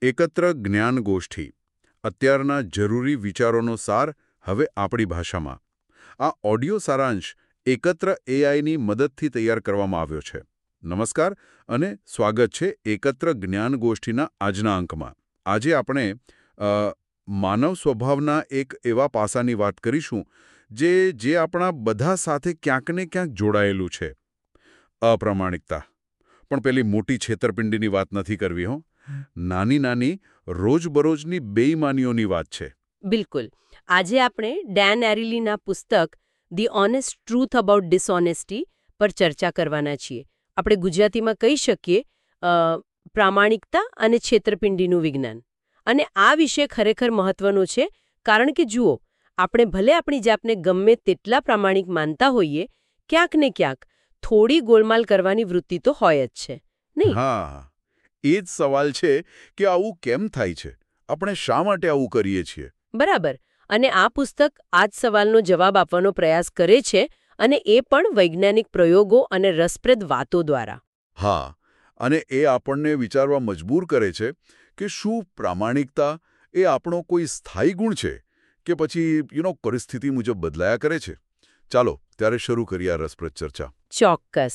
એકત્ર જ્ઞાન ગોષ્ઠી અત્યારના જરૂરી વિચારોનો સાર હવે આપણી ભાષામાં. આ ઓડિયો સારાંશ એકત્ર એઆઈની મદદથી તૈયાર કરવામાં આવ્યો છે. નમસ્કાર અને સ્વાગત છે એકત્ર જ્ઞાન ગોષ્ઠીના આજના અંકમાં. આજે આપણે માનવ સ્વભાવના એક એવા પાસાની વાત કરીશું જે આપણા બધા સાથે ક્યાંક ને ક્યાંક જોડાયેલું છે. અપ્રામાણિકતા. પણ પેલી મોટી છેતરપિંડીની વાત નથી કરવી હો. નાની નાની રોજબરોજની બેઈમાનીઓની વાત છે. બિલકુલ. આજે આપણે ડેન એરિલીના પુસ્તક the honest truth about dishonesty પર ચર્ચા કરવાના છીએ. આપણે ગુજરાતીમાં કહી શકીએ પ્રામાણિકતા અને છેતરપિંડીનું વિજ્ઞાન. અને આ વિષય ખરેખર મહત્વનો છે, કારણ કે જુઓ, આપણે ભલે આપણી જાતને ગમે તેટલા પ્રામાણિક માનતા હોઈએ, ક્યાંક ને ક્યાંક થોડી ગોલમાલ કરવાની વૃત્તિ તો હોય જ છે, નહીં? હા, એ જ સવાલ છે કે આવું કેમ થાય છે? આપણે શા માટે આવું કરીએ છીએ? બરાબર. અને આ પુસ્તક આ જ સવાલનો જવાબ આપવાનો પ્રયાસ કરે છે, અને એ પણ વૈજ્ઞાનિક પ્રયોગો અને રસપ્રદ વાતો દ્વારા. હા, અને એ આપણને વિચારવા મજબૂર કરે છે કે શું પ્રામાણિકતા એ આપણો કોઈ સ્થાયી ગુણ છે કે પછી પરિસ્થિતિ મુજબ બદલાયા કરે છે? ચાલો ત્યારે શરૂ કરીએ આ રસપ્રદ ચર્ચા. ચોક્કસ.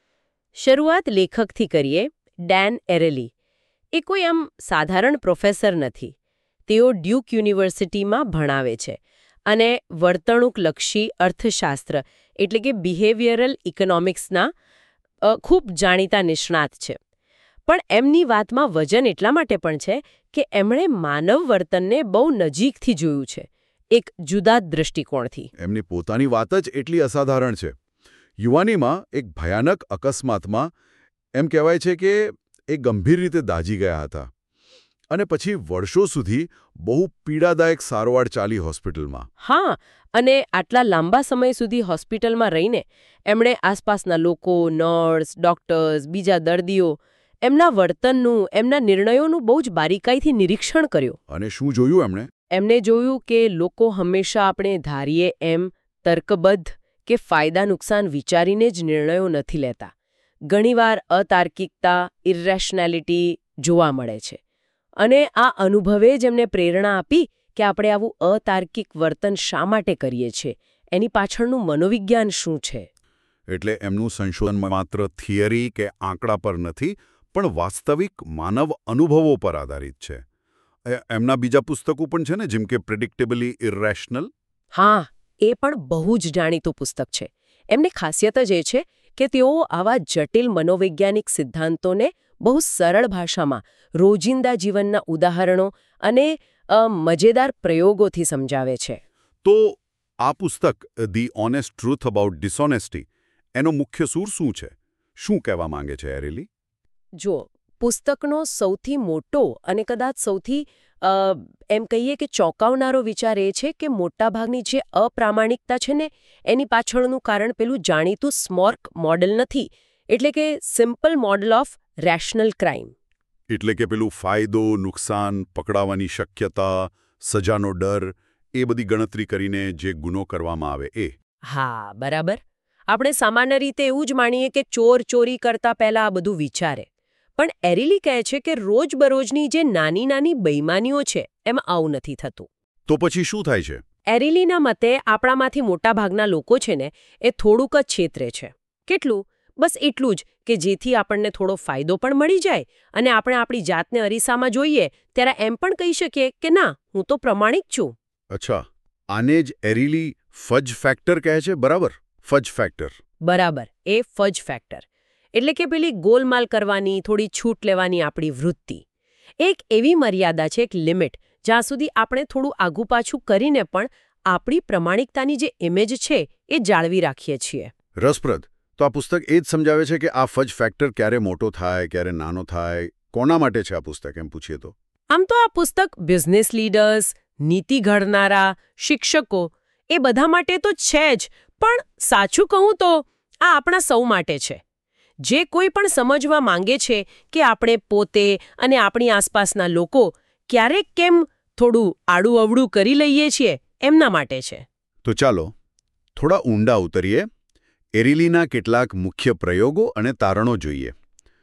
શરૂઆત લેખકથી કરીએ. ડેન એરેલી એ કોઈ આમ સાધારણ પ્રોફેસર નથી. તેઓ ડ્યુક યુનિવર્સિટીમાં ભણાવે છે અને વર્તણૂકલક્ષી અર્થશાસ્ત્ર એટલે કે બિહેવિયરલ ઇકોનોમિક્સના ખૂબ જાણીતા નિષ્ણાત છે. પણ એમની વાતમાં વજન એટલા માટે પણ છે કે એમણે માનવ વર્તનને બહુ નજીકથી જોયું છે, એક જુદા દૃષ્ટિકોણથી. એમની પોતાની વાત જ એટલી અસાધારણ છે. યુવાનીમાં એક ભયાનક અકસ્માતમાં એમ કહેવાય છે કે એ ગંભીર રીતે દાઝી ગયા હતા અને પછી વર્ષો સુધી બહુ પીડાદાયક સારવાર ચાલી હોસ્પિટલમાં. હા, અને આટલા લાંબા સમય સુધી હોસ્પિટલમાં રહીને એમણે આસપાસના લોકો, નર્સ, ડોક્ટર્સ, બીજા દર્દીઓ, એમના વર્તનનું, એમના નિર્ણયોનું બહુ જ બારીકાઈથી નિરીક્ષણ કર્યું. અને શું જોયું એમણે? એમને જોયું કે લોકો હંમેશા આપણે ધારીએ એમ તર્કબદ્ધ કે ફાયદા નુકસાન વિચારીને જ નિર્ણયો નથી લેતા. ઘણીવાર અતાર્કિકતા, ઇરેશનાલિટી જોવા મળે છે. અને આ અનુભવે જ એમને પ્રેરણા આપી કે આપણે આવું અતાર્કિક વર્તન શા માટે કરીએ છીએ, એની પાછળનું મનોવિજ્ઞાન શું છે. એટલે એમનું સંશોધન માત્ર થિયરી કે આંકડા પર નથી, પણ વાસ્તવિક માનવ અનુભવો પર આધારિત છે. એમના બીજા પુસ્તકો પણ છે ને, જેમ કે પ્રેડિક્ટેબલી ઇરેશનલ. હા, એ પણ બહુ જ જાણીતું પુસ્તક છે. એમની ખાસિયત જ એ છે કે તેઓ આવા જટિલ મનોવૈજ્ઞાનિક સિદ્ધાંતોને બહુ સરળ ભાષામાં રોજિંદા જીવનના ઉદાહરણો અને મજેદાર પ્રયોગોથી સમજાવે છે. તો આ પુસ્તક the honest truth about dishonesty, એનો મુખ્ય સૂર શું છે? શું કહેવા માંગે છે એરેલી? જો, પુસ્તકનો સૌથી મોટો અને કદાચ સૌથી એમ કહીએ કે ચોંકાવનારો વિચાર એ છે કે મોટાભાગની જે અપ્રામાણિકતા છે ને, એની પાછળનું કારણ પેલું જાણીતું સ્મોર્ક મોડેલ નથી, એટલે કે simple model of rational crime. એટલે કે પેલું ફાયદો, નુકસાન, પકડાવાની શક્યતા, સજાનો ડર, એ બધી ગણતરી કરીને જે ગુનો કરવામાં આવે એ. હા, બરાબર. આપણે સામાન્ય રીતે એવું જ માનીએ કે ચોર ચોરી કરતા પહેલા આ બધું વિચારે. પણ એરિલી કહે છે કે રોજબરોજની જે નાની નાની બેઈમાનીઓ છે એમાં આવું નથી થતું. તો પછી શું થાય છે? એરિલીના મતે આપણામાંથી મોટાભાગના લોકો છે ને, એ થોડુંક જ છેતરે છે. કેટલું? બસ એટલું જ કે જેથી આપણને થોડો ફાયદો પણ મળી જાય અને આપણે આપણી જાતને અરીસામાં જોઈએ ત્યારે એમ પણ કહી શકીએ કે ના, હું તો પ્રમાણિક છું. અચ્છા, આને જ એરિલી ફજ ફેક્ટર કહે છે, બરાબર? Fudge factor. બરાબર, એ ફજ ફેક્ટર. એટલે કે પેલી ગોલમાલ કરવાની, થોડી છૂટ લેવાની આપણી વૃત્તિ. એક એવી મર્યાદા છે, એક લિમિટ, જ્યાં સુધી આપણે થોડું આગુ પાછું કરીને પણ આપણી પ્રમાણિકતાની જે ઇમેજ છે એ જાળવી રાખીએ છીએ. રસપ્રદ. તો આ પુસ્તક એ જ સમજાવે છે કે આ ફજ ફેક્ટર ક્યારે મોટો થાય, ક્યારે નાનો થાય. કોના માટે છે આ પુસ્તક, એમ પૂછીએ તો? આમ તો આ પુસ્તક બિઝનેસ લીડર્સ, નીતિ ઘડનારા, શિક્ષકો, એ બધા માટે તો છે જ, પણ સાચું કહું તો આ આપણા સૌ માટે છે. જે કોઈ પણ સમજવા માંગે છે કે આપણે પોતે અને આપણી આસપાસના લોકો ક્યારેક કેમ થોડું આડું અવળું કરી લઈએ છીએ, એમના માટે છે. તો ચાલો થોડા ઊંડા ઉતરીએ. એરિલીના કેટલાક મુખ્ય પ્રયોગો અને તારણો જોઈએ.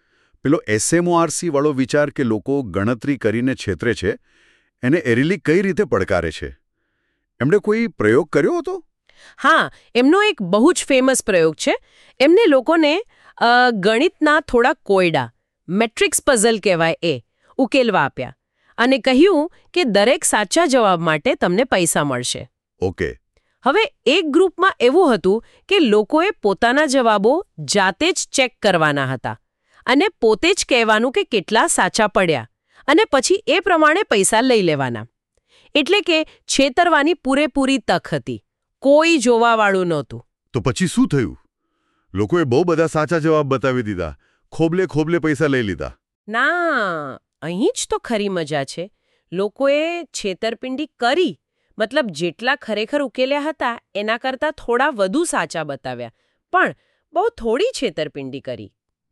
પેલો SMORC વાળો વિચાર કે લોકો ગણતરી કરીને છેતરે છે, એને એરિલી કઈ રીતે પડકારે છે? એમણે કોઈ પ્રયોગ કર્યો હતો? હા, એમનો એક બહુ જ ફેમસ પ્રયોગ છે. એમને લોકોને ગણિતના થોડા કોયડા, મેટ્રિક્સ પઝલ કહેવાય એ, ઉકેલવા આપ્યા અને કહ્યું કે દરેક સાચા જવાબ માટે તમને પૈસા મળશે. ઓકે. હવે એક ગ્રુપમાં એવું હતું કે લોકોએ પોતાના જવાબો જાતે જ ચેક કરવાના હતા અને પોતે જ કહેવાનું કે કેટલા સાચા પડ્યા અને પછી એ પ્રમાણે પૈસા લઈ લેવાના. એટલે કે છેતરવાની પૂરેપૂરી તક હતી. કોઈ જોવાવાળું નહોતું. તો પછી શું થયું? લોકોએ બહુ બધા સાચા જવાબ બતાવી દીધા, ખોબલે પૈસા લઈ લીધા. ના, અહીં જ તો ખરી મજા છે. લોકોએ છેતરપિંડી કરી, મતલબ જેટલા ખરેખર ઉકેલ્યા હતા એના કરતાં થોડા વધુ સાચા બતાવ્યા, પણ બહુ થોડી છેતરપિંડી કરી.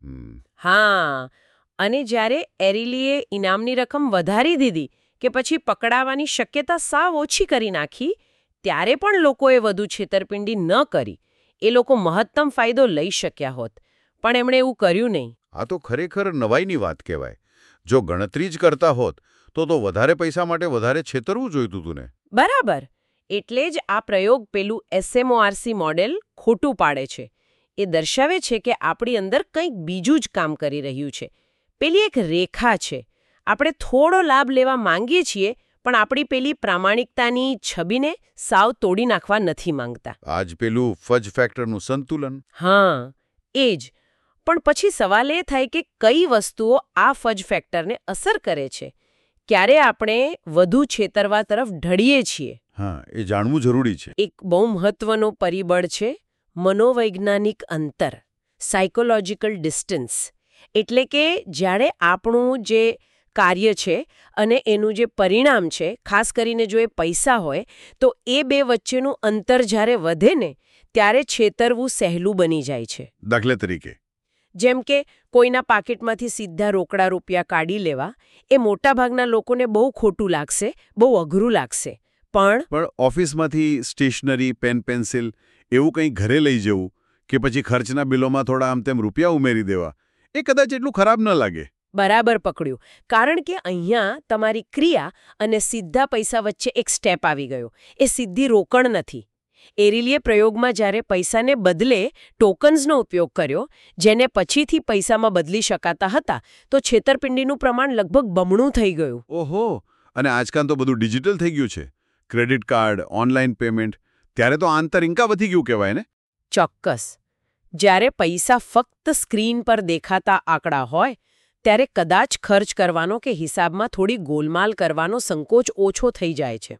હા, અને જ્યારે એરિલીએ ઇનામની રકમ વધારી દીધી કે પછી પકડાવાની શક્યતા સાવ ઓછી કરી નાખી, ત્યારે પણ લોકોએ વધુ છેતરપિંડી ન કરી. એ લોકો મહત્તમ ફાયદો લઈ શક્યા હોત, પણ એમણે એવું કર્યું નહીં. આ તો ખરેખર નવાઈની વાત કહેવાય. જો ગણતરી જ કરતા હોત તો વધારે પૈસા માટે વધારે છેતરવું જોઈતું હતું ને? બરાબર. એટલે જ આ પ્રયોગ પેલું SMORC મોડેલ ખોટું પાડે છે. એ દર્શાવે છે કે આપણી અંદર કંઈક બીજું જ કામ કરી રહ્યું છે. પેલી એક રેખા છે. આપણે થોડો લાભ લેવા માંગીએ છીએ, પણ આપણી પેલી પ્રામાણિકતાની છબીને સાવ તોડી નાખવા નથી માંગતા. આજ પેલું ફજ ફેક્ટરનું સંતુલન. હા, એ જ. પણ પછી સવાલ એ થાય કે કઈ વસ્તુઓ આ ફજ ફેક્ટરને અસર કરે છે? ક્યારે આપણે વધુ છેતરવા તરફ ઢળીએ છીએ? હા, એ જાણવું જરૂરી છે. એક બહુ મહત્વનો પરિબળ છે મનોવૈજ્ઞાનિક અંતર, સાયકોલોજીકલ ડિસ્ટન્સ. એટલે કે જ્યારે આપણું જે કાર્ય છે અને એનું જે પરિણામ છે, ખાસ કરીને જો એ પૈસા હોય, તો એ બે વચ્ચેનું અંતર જ્યારે વધે ને, ત્યારે છેતરવું સહેલું બની જાય છે. દાખલા તરીકે જેમ કે કોઈના પાકીટમાંથી સીધા રોકડા રૂપિયા કાઢી લેવા, એ મોટાભાગના લોકોને બહુ ખોટું લાગશે, બહુ અઘરું લાગશે. પણ ઓફિસમાંથી સ્ટેશનરી, પેન, પેન્સિલ એવું કંઈ ઘરે લઈ જવું કે પછી ખર્ચના બિલોમાં થોડા આમ તેમ રૂપિયા ઉમેરી દેવા, એ કદાચ એટલું ખરાબ ન લાગે. બરાબર પકડ્યું. કારણ કે અહીંયા તમારી ક્રિયા અને સીધા પૈસા વચ્ચે એક સ્ટેપ આવી ગયો. એ સીધી રોકણ નથી. એરિલીએ પ્રયોગમાં જ્યારે પૈસાને બદલે ટોકન્સનો ઉપયોગ કર્યો, જેને પછીથી પૈસામાં બદલી શકાતા હતા, તો છેતરપિંડીનું પ્રમાણ લગભગ બમણું થઈ ગયું. ઓહો! અને આજકાલ તો બધું ડિજિટલ થઈ ગયું છે. ક્રેડિટ કાર્ડ, ઓનલાઈન પેમેન્ટ, ત્યારે તો આંતર ઇન્કા વધી ગયું કહેવાય ને? ચોક્કસ. જ્યારે પૈસા ફક્ત સ્ક્રીન પર દેખાતા આંકડા હોય, ત્યારે કદાચ ખર્ચ કરવાનો કે હિસાબમાં થોડી ગોલમાલ કરવાનો સંકોચ ઓછો થઈ જાય છે.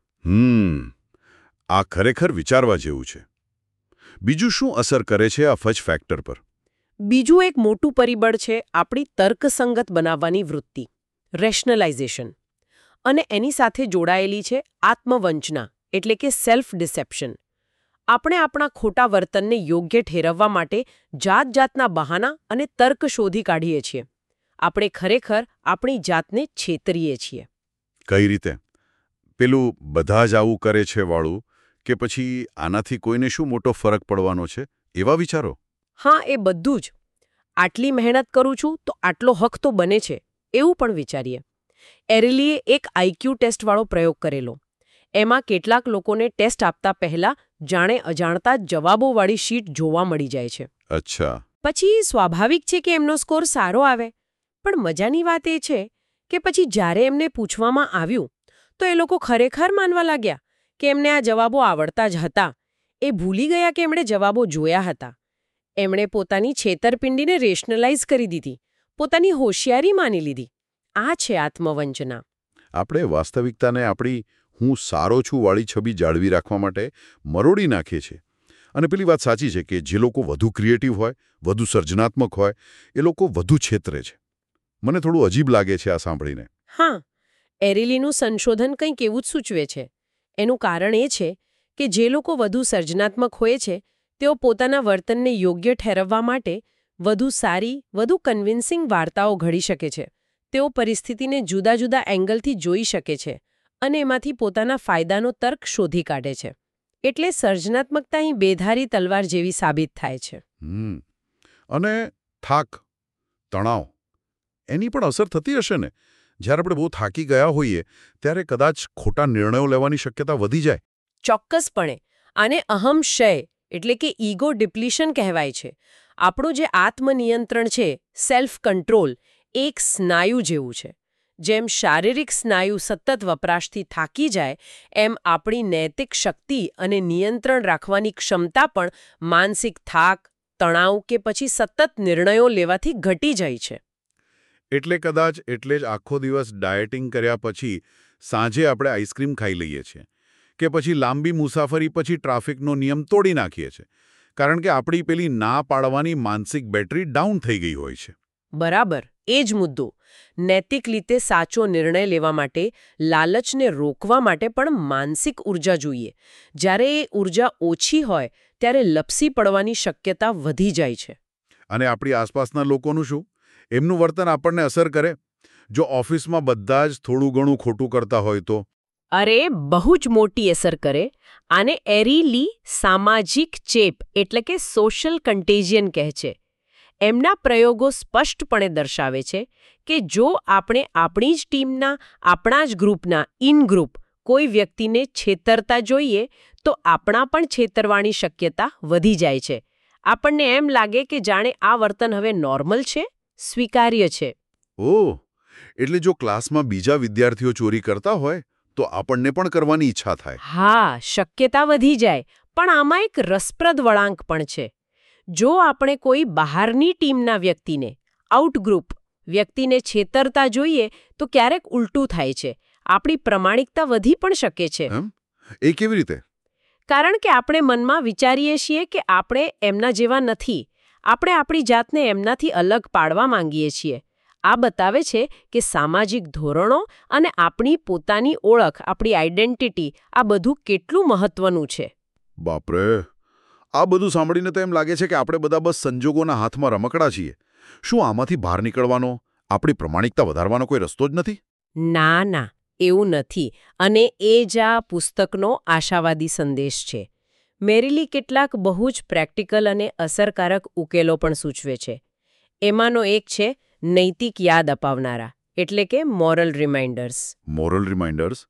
આ ખરેખર વિચારવા જેવું છે. બીજું શું અસર કરે છે આ ફજ ફેક્ટર પર? બીજું એક મોટું પરિબળ છે આપણી તર્કસંગત બનાવવાની વૃત્તિ, રેશનલાઇઝેશન. અને એની સાથે જોડાયેલી છે આત્મવંચના, એટલે કે સેલ્ફ ડિસેપ્શન. આપણે આપણા ખોટા વર્તનને યોગ્ય ઠેરવવા માટે જાતજાતના બહાના અને તર્ક શોધી કાઢીએ છીએ. આપણે ખરેખર આપણી જાતને છેતરીએ છીએ. કઈ રીતે? પેલું બધા જ આવું કરે છે વાળું, કે પછી આનાથી કોઈને શું મોટો ફરક પડવાનો છે, એવા વિચારો? હા, એ બધું જ. આટલી મહેનત કરું છું તો આટલો હક તો બને છે, એવું પણ વિચારીએ. એરિલીએ એક IQ ટેસ્ટવાળો પ્રયોગ કરેલો. એમાં કેટલાક લોકોને ટેસ્ટ આપતા પહેલા જાણે અજાણતા જવાબોવાળી શીટ જોવા મળી જાય છે. અચ્છા. પછી સ્વાભાવિક છે કે એમનો સ્કોર સારો આવે. પણ મજાની વાત એ છે કે પછી જ્યારે એમને પૂછવામાં આવ્યું, તો એ લોકો ખરેખર માનવા લાગ્યા કે એમને આ જવાબો આવડતા જ હતા. એ ભૂલી ગયા કે એમણે જવાબો જોયા હતા. એમણે પોતાની છેતરપિંડીને રેશનલાઇઝ કરી દીધી, પોતાની હોશિયારી માની લીધી. આ છે આત્મવંચના. આપણે વાસ્તવિકતાને આપણી હું સારો છું વાળી છબી જાળવી રાખવા માટે મરોડી નાખીએ છીએ. અને પેલી વાત સાચી છે કે જે લોકો વધુ ક્રિએટિવ હોય, વધુ સર્જનાત્મક હોય, એ લોકો વધુ છેતરે છે. મને થોડું અજીબ લાગે છે આ સાંભળીને. હા, એરિલીનું સંશોધન કંઈક એવું જ સૂચવે છે. એનું કારણ એ છે કે જે લોકો વધુ સર્જનાત્મક હોય છે, તેઓ પોતાના વર્તનને યોગ્ય ઠેરવવા માટે વધુ સારી, વધુ કન્વિન્સિંગ વાર્તાઓ ઘડી શકે છે. તેઓ પરિસ્થિતિને જુદા જુદા એંગલથી જોઈ શકે છે અને એમાંથી પોતાના ફાયદાનો તર્ક શોધી કાઢે છે. એટલે સર્જનાત્મકતા અહીં બેધારી તલવાર જેવી સાબિત થાય છે. અને થાક, તણાવ, એની પણ અસર થતી હશે ને? જ્યારે આપણે બહુ થાકી ગયા હોઈએ ત્યારે કદાચ ખોટા નિર્ણયો લેવાની શક્યતા વધી જાય. ચોક્કસપણે. આને અહમશય એટલે કે ઈગો ડિપ્લીશન કહેવાય છે. આપણું જે આત્મનિયંત્રણ છે, સેલ્ફ કંટ્રોલ, એક સ્નાયુ જેવું છે. જેમ શારીરિક સ્નાયુ સતત વપરાશથી થાકી જાય, એમ આપણી નૈતિક શક્તિ અને નિયંત્રણ રાખવાની ક્ષમતા પણ માનસિક થાક, તણાવ કે પછી સતત નિર્ણયો લેવાથી ઘટી જાય છે. એટલે જ આખો દિવસ ડાયટિંગ કર્યા પછી સાંજે આપણે આઈસ્ક્રીમ ખાઈ લઈએ છીએ કે પછી લાંબી મુસાફરી પછી ટ્રાફિકનો નિયમ તોડી નાખીએ છીએ, કારણ કે આપણી પેલી ના પાડવાની માનસિક બેટરી ડાઉન થઈ ગઈ હોય છે. બરાબર, એ જ મુદ્દો. નૈતિક રીતે સાચો નિર્ણય લેવા માટે લાલચને રોકવા માટે પણ માનસિક ઊર્જા જોઈએ. જ્યારે એ ઊર્જા ઓછી હોય ત્યારે લપસી પડવાની શક્યતા વધી જાય છે. અને આપણી આસપાસના લોકોનું શું? એમનું વર્તન આપણને અસર કરે? જો ઓફિસમાં બધા જ થોડું ઘણું ખોટું કરતા હોય તો? અરે, બહુ જ મોટી અસર કરે. આને એરીલી સામાજિક ચેપ એટલે કે સોશિયલ કન્ટેજિયન કહે છે. એમના પ્રયોગો સ્પષ્ટપણે દર્શાવે છે કે જો આપણે આપણી જ ટીમના, આપણા જ ગ્રુપના ઇન-ગ્રુપ કોઈ વ્યક્તિને છેતરતા જોઈએ તો આપણા પણ છેતરવાની શક્યતા વધી જાય છે. આપણને એમ લાગે કે જાણે આ વર્તન હવે નોર્મલ છે, સ્વીકાર્ય છે. ઓહ, એટલે જો ક્લાસમાં બીજા વિદ્યાર્થીઓ ચોરી કરતા હોય તો આપણને પણ કરવાની ઈચ્છા થાય. હા, શક્યતા વધી જાય. પણ આમાં એક રસપ્રદ વળાંક પણ છે. જો આપણે કોઈ બહારની ટીમના વ્યક્તિને, આઉટગ્રુપ વ્યક્તિને છેતરતા જોઈએ તો ક્યારેક ઉલટું થાય છે. આપણી પ્રમાણિકતા વધી પણ શકે છે. એ કેવી રીતે? કારણ કે આપણે મનમાં વિચારીએ છીએ કે આપણે એમના જેવા નથી. આપણે આપણી જાતને એમનાથી અલગ પાડવા માંગીએ છીએ. આ બતાવે છે કે સામાજિક ધોરણો અને આપણી પોતાની ઓળખ, આપણી આઈડેન્ટિટી, આ બધું કેટલું મહત્વનું છે. બાપરે! આ બધું સાંભળીને તો એમ લાગે છે કે આપણે બધા બસ સંજોગોના હાથમાં રમકડા છીએ. શું આમાંથી બહાર નીકળવાનો, આપણી પ્રમાણિકતા વધારવાનો કોઈ રસ્તો જ નથી? ના ના, એવું નથી. અને એ જ આ પુસ્તકનો આશાવાદી સંદેશ છે. મેરિલી કેટલાક બહુ જ પ્રેક્ટિકલ અને અસરકારક ઉકેલો પણ સૂચવે છે. એમાંનો એક છે નૈતિક યાદ અપાવનારા, એટલે કે મોરલ રિમાઇન્ડર્સ. મોરલ રિમાઇન્ડર્સ?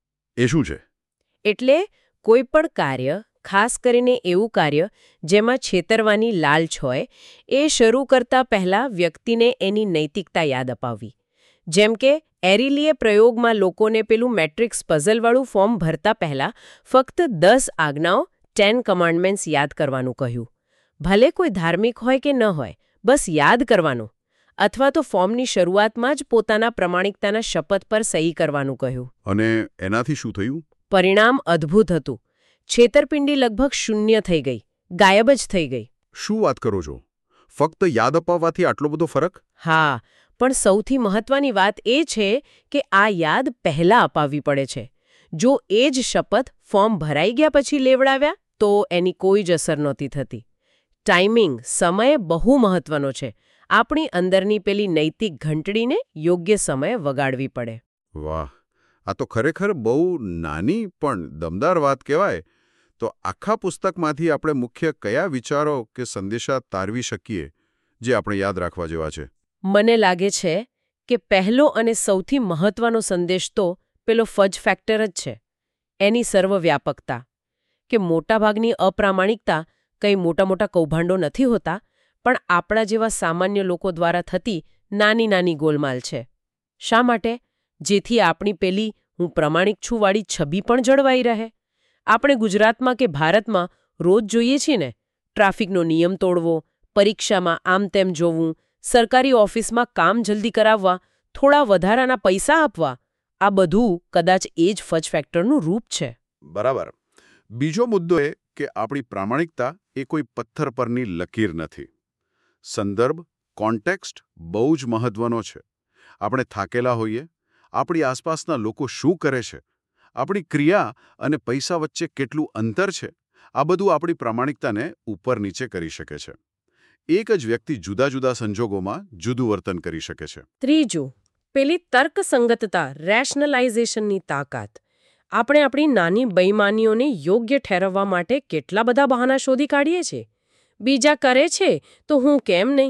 એ શું છે? એટલે કોઈ પણ કાર્ય, ખાસ કરીને એવું કાર્ય જેમાં છેતરવાની લાલચ હોય, એ શરૂ કરતા પહેલા વ્યક્તિને એની નૈતિકતા યાદ અપાવવી. જેમ કે એરિલીએ પ્રયોગમાં લોકોને પેલું મેટ્રિક્સ પઝલવાળું ફોર્મ ભરતા પહેલા ફક્ત 10 આજ્ઞાઓ 10 કમાન્ડમેન્ટ્સ યાદ કરવાનું કહ્યું. ભલે કોઈ ધાર્મિક હોય કે ન હોય, બસ યાદ કરવાનું. અથવા તો ફોર્મની શરૂઆતમાં જ પોતાના પ્રમાણિકતાના શપથ પર સહી કરવાનું કહ્યું. અને એનાથી શું થયું? પરિણામ અદ્ભુત હતું. છેતરપિંડી લગભગ શૂન્ય થઈ ગઈ, ગાયબ જ થઈ ગઈ. શું વાત કરો છો? ફક્ત યાદ અપાવવાથી આટલો બધો ફરક? હા, પણ સૌથી મહત્વની વાત એ છે કે આ યાદ પહેલા અપાવવી પડે છે. જો એ જ શપથ ફોર્મ ભરાઈ ગયા પછી લેવડાવ્યા તો એની કોઈ જ અસર નહોતી થતી. ટાઈમિંગ, સમય બહુ મહત્વનો છે. આપણી અંદરની પેલી નૈતિક ઘંટડીને યોગ્ય સમયે વગાડવી પડે. વાહ, આ તો ખરેખર બહુ નાની પણ દમદાર વાત કહેવાય. તો આખા પુસ્તકમાંથી આપણે મુખ્ય કયા વિચારો કે સંદેશા તારવી શકીએ જે આપણે યાદ રાખવા જેવા છે? મને લાગે છે કે પહેલો અને સૌથી મહત્વનો સંદેશ તો પેલો ફજ ફેક્ટર જ છે. એની સર્વવ્યાપકતા. કે મોટાભાગની અપ્રામાણિકતા કંઈ મોટા કૌભાંડો નથી હોતા, પણ આપણા જેવા સામાન્ય લોકો દ્વારા થતી નાની ગોલમાલ છે. શા માટે? જેથી આપણી પેલી હું પ્રમાણિક છું વાળી છબી પણ જળવાઈ રહે. આપણે ગુજરાતમાં કે ભારતમાં રોજ જોઈએ છીએ ને, ટ્રાફિકનો નિયમ તોડવો, પરીક્ષામાં આમ તેમ જોવું, સરકારી ઓફિસમાં કામ જલ્દી કરાવવા, થોડા વધારાના પૈસા આપવા, આ બધું કદાચ એ જ ફજ ફેક્ટરનું રૂપ છે. બરાબર. બીજો મુદ્દો એ કે આપણી પ્રામાણિકતા એ કોઈ પથ્થર પરની લકીર નથી. સંદર્ભ, કોન્ટેક્સ્ટ બહુ જ મહત્વનો છે. આપણે થાકેલા હોઈએ, આપણી આસપાસના લોકો શું કરે છે, આપણી ક્રિયા અને પૈસા વચ્ચે કેટલું અંતર છે, આ બધું આપણી પ્રામાણિકતાને ઉપર નીચે કરી શકે છે. એક જ વ્યક્તિ જુદા જુદા સંજોગોમાં જુદું વર્તન કરી શકે છે. ત્રીજું, પેલી તર્કસંગતતા, રેશનલાઇઝેશનની તાકાત. આપણે આપણી નાની બેઈમાનીઓને યોગ્ય ઠેરવવા માટે કેટલા બધા બહાના શોધી કાઢીએ છીએ. બીજા કરે છે તો હું કેમ નહીં?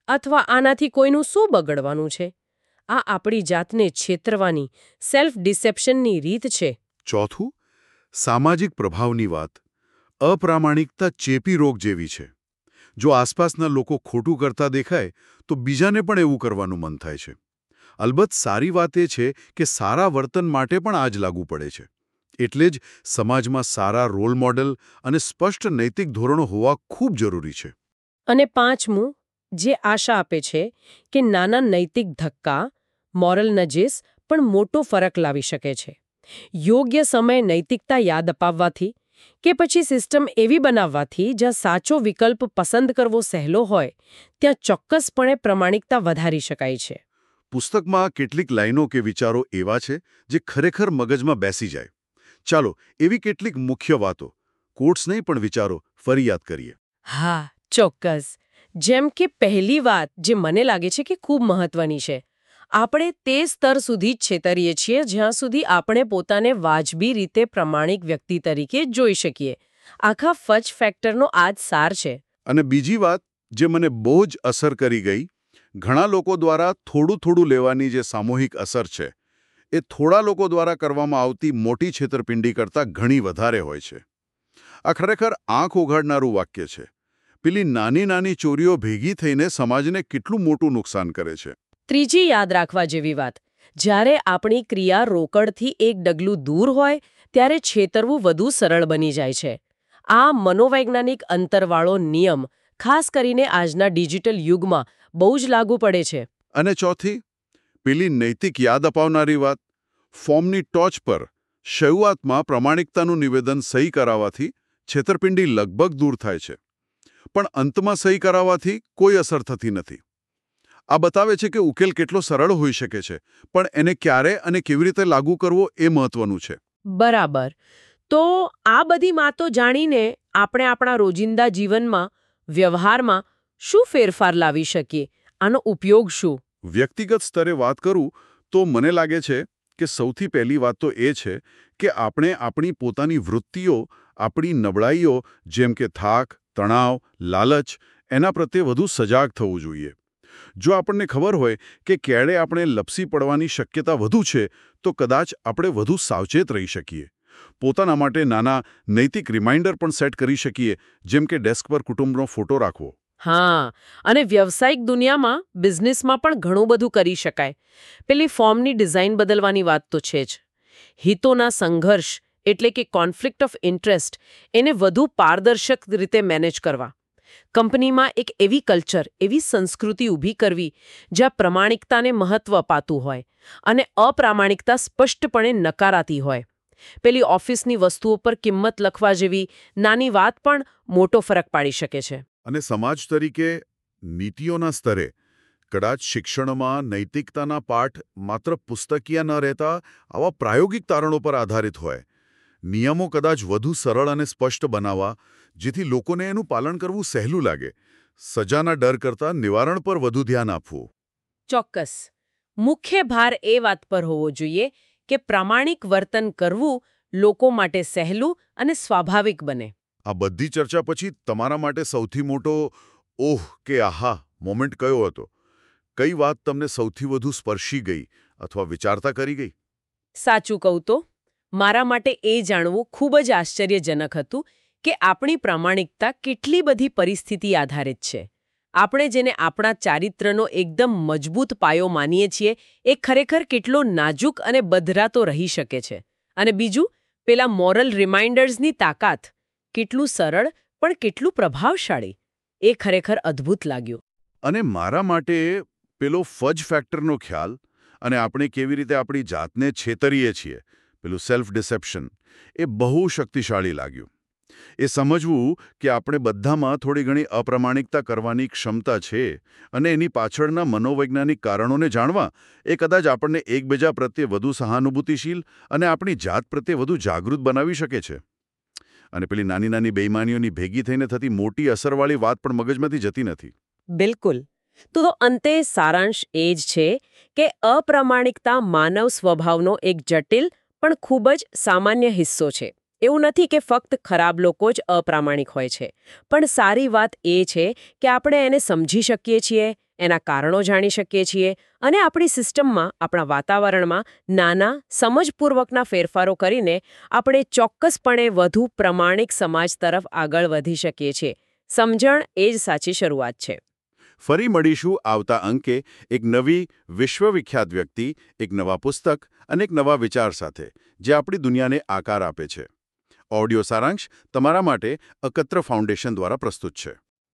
અથવા આનાથી કોઈનું શું બગડવાનું છે. આ આપણી જાતને છેતરવાની સેલ્ફ ડિસેપ્શનની રીત છે. ચોથું, સામાજિક પ્રભાવની વાત. અપ્રામાણિકતા ચેપી રોગ જેવી છે. જો આસપાસના લોકો ખોટું કરતા દેખાય તો બીજાને પણ એવું કરવાનું મન થાય છે. અલબત્ત સારી વાત એ છે કે સારા વર્તન માટે પણ આ જ લાગુ પડે છે. એટલે જ સમાજમાં સારા રોલ મોડેલ અને સ્પષ્ટ નૈતિક ધોરણો હોવા ખૂબ જરૂરી છે. અને પાંચમું, જે આશા આપે છે કે નાના નૈતિક ધક્કા, મોરલ નજીસ પણ મોટો ફરક લાવી શકે છે. યોગ્ય સમયે નૈતિકતા યાદ અપાવવાથી કે પછી સિસ્ટમ એવી બનાવવાથી જ્યાં સાચો વિકલ્પ પસંદ કરવો સહેલો હોય, ત્યાં ચોક્કસપણે પ્રમાણિકતા વધારી શકાય છે. પુસ્તકમાં કેટલીક લાઈનો કે વિચારો એવા છે જે ખરેખર મગજમાં બેસી જાય. ચાલો એવી કેટલીક મુખ્ય વાતો, કોટ્સ નહીં પણ વિચારો ફરી યાદ કરીએ. હા, ચોક્કસ. જેમ કે પહેલી વાત જે મને લાગે છે કે ખૂબ મહત્વની છે, આપણે તે સ્તર સુધી જ છેતરીએ છીએ જ્યાં સુધી આપણે પોતાને વાજબી રીતે પ્રમાણિક વ્યક્તિ તરીકે જોઈ શકીએ. આખા ફજ ફેક્ટરનો આ જ સાર છે. અને બીજી વાત જે મને બહુ જ અસર કરી ગઈ, ઘણા લોકો દ્વારા થોડું લેવાની જે સામૂહિક અસર છે, એ થોડા લોકો દ્વારા કરવામાં આવતી મોટી છેતરપિંડી કરતાં ઘણી વધારે હોય છે. આ ખરેખર આંખ ઉઘાડનારું વાક્ય છે. પેલી નાની ચોરીઓ ભેગી થઈને સમાજને કેટલું મોટું નુકસાન કરે છે. ત્રીજી યાદ રાખવા જેવી વાત, જ્યારે આપણી ક્રિયા રોકડથી એક ડગલું દૂર હોય ત્યારે છેતરવું વધુ સરળ બની જાય છે. આ મનોવૈજ્ઞાનિક અંતરવાળો નિયમ ખાસ કરીને આજના ડિજિટલ યુગમાં બહુ જ લાગુ પડે છે. અને ચોથી, પેલી નૈતિક યાદ અપાવનારી વાત, ફોર્મની ટોચ પર શરૂઆતમાં પ્રમાણિકતાનું નિવેદન સહી કરાવવાથી છેતરપિંડી લગભગ દૂર થાય છે, પણ અંતમાં સહી કરાવવાથી કોઈ અસર થતી નથી. આ બતાવે છે કે ઉકેલ કેટલો સરળ હોઈ શકે છે, પણ એને ક્યારે અને કેવી રીતે લાગુ કરવો એ મહત્વનું છે. બરાબર. તો આ બધી વાતો જાણીને આપણે આપણા રોજિંદા જીવનમાં, વ્યવહારમાં શું ફેરફાર લાવી શકીએ? આનો ઉપયોગ શું? વ્યક્તિગત સ્તરે વાત કરું તો મને લાગે છે કે સૌથી પહેલી વાત તો એ છે કે આપણે આપણી પોતાની વૃત્તિઓ, આપણી નબળાઈઓ જેમ કે થાક, તણાવ, લાલચ, એના પ્રત્યે વધુ સજાગ થવું જોઈએ. જો આપણને ખબર હોય કે ક્યારે આપણે લપસી પડવાની શક્યતા વધુ છે, તો કદાચ આપણે વધુ સાવચેત રહી શકીએ. પોતાના માટે નાના નૈતિક રિમાઇન્ડર પણ સેટ કરી શકીએ, જેમ કે ડેસ્ક પર કુટુંબનો ફોટો રાખવો. હા, અને વ્યવસાયિક દુનિયામાં, બિઝનેસમાં પણ ઘણું બધું કરી શકાય. પેલી ફોર્મની ડિઝાઇન બદલવાની વાત તો છે જ. હિતોના સંઘર્ષ એટલે કે કોન્ફ્લિક્ટ ઓફ ઇન્ટરેસ્ટ એને વધુ પારદર્શક રીતે મેનેજ કરવા. કંપનીમાં એક એવી કલ્ચર, એવી સંસ્કૃતિ ઊભી કરવી જ્યાં પ્રમાણિકતાને મહત્વ અપાતું હોય અને અપ્રામાણિકતા સ્પષ્ટપણે નકારાતી હોય. પેલી ઓફિસની વસ્તુઓ પર કિંમત લખવા જેવી નાની વાત પણ મોટો ફરક પાડી શકે છે. અને સમાજ તરીકે નીતિઓના સ્તરે કદાચ શિક્ષણમાં નૈતિકતાના પાઠ માત્ર પુસ્તકીય ન રહેતા આવા પ્રાયોગિક તારણો પર આધારિત હોય. નિયમો કદાચ વધુ સરળ અને સ્પષ્ટ બનાવવા, જેથી લોકોને એનું પાલન કરવું સહેલું લાગે. સજાના ડર કરતાં નિવારણ પર વધુ ધ્યાન આપવું. ચોક્કસ. મુખ્ય ભાર એ વાત પર હોવો જોઈએ કે પ્રામાણિક વર્તન કરવું લોકો માટે સહેલું અને સ્વાભાવિક બને. આ બધી ચર્ચા પછી તમારા માટે સૌથી મોટો ઓહ કે આહા મોમેન્ટ કયો હતો? કઈ વાત તમને સૌથી વધુ સ્પર્શી ગઈ અથવા વિચારતા કરી ગઈ? સાચું કહું તો મારા માટે એ જાણવું ખૂબ જ આશ્ચર્યજનક હતું કે આપણી પ્રામાણિકતા કેટલી બધી પરિસ્થિતિ આધારિત છે. આપણે જેને આપણા ચારિત્રનો એકદમ મજબૂત પાયો માનીએ છીએ, એ ખરેખર કેટલો નાજુક અને બધરાતો રહી શકે છે. અને બીજું, પેલા મોરલ રિમાઇન્ડર્સની તાકાત, કેટલું સરળ પણ કેટલું પ્રભાવશાળી. એ ખરેખર અદ્ભુત લાગ્યું. અને મારા માટે પેલો ફજ ફેક્ટરનો ખ્યાલ અને આપણે કેવી રીતે આપણી જાતને છેતરીએ છીએ, પેલું સેલ્ફ ડિસેપ્શન, એ બહુ શક્તિશાળી લાગ્યું. એ સમજવું કે આપણે બધામાં થોડી ઘણી અપ્રામાણિકતા કરવાની ક્ષમતા છે અને એની પાછળના મનોવૈજ્ઞાનિક કારણોને જાણવા એ કદાચ આપણને એકબીજા પ્રત્યે વધુ સહાનુભૂતિશીલ અને આપણી જાત પ્રત્યે વધુ જાગૃત બનાવી શકે છે. અને પેલી નાની બેઈમાનીઓની ભેગી થઈને થતી મોટી અસરવાળી વાત પણ મગજમાંથી જતી નથી. બિલકુલ. તો અંતે સારાંશ એ જ છે કે અપ્રામાણિકતા માનવ સ્વભાવનો એક જટિલ પણ ખૂબ જ સામાન્ય હિસ્સો છે. એવું નથી કે ફક્ત ખરાબ લોકો જ અપ્રામાણિક હોય છે, પણ સારી વાત એ છે કે આપણે એને સમજી શકીએ છીએ, એના કારણો જાણી શકીએ છીએ અને આપણી સિસ્ટમમાં, આપણા વાતાવરણમાં નાના સમજપૂર્વકના ફેરફારો કરીને આપણે ચોક્કસપણે વધુ પ્રમાણિક સમાજ તરફ આગળ વધી શકીએ છીએ. સમજણ એ જ સાચી શરૂઆત છે. ફરી મળીશું આવતા અંકે એક નવી વિશ્વવિખ્યાત વ્યક્તિ, એક નવા પુસ્તક અને એક નવા વિચાર સાથે, જે આપણી દુનિયાને આકાર આપે છે. ઓડિયો સારાંશ તમારા માટે અકત્ર ફાઉન્ડેશન દ્વારા પ્રસ્તુત છે.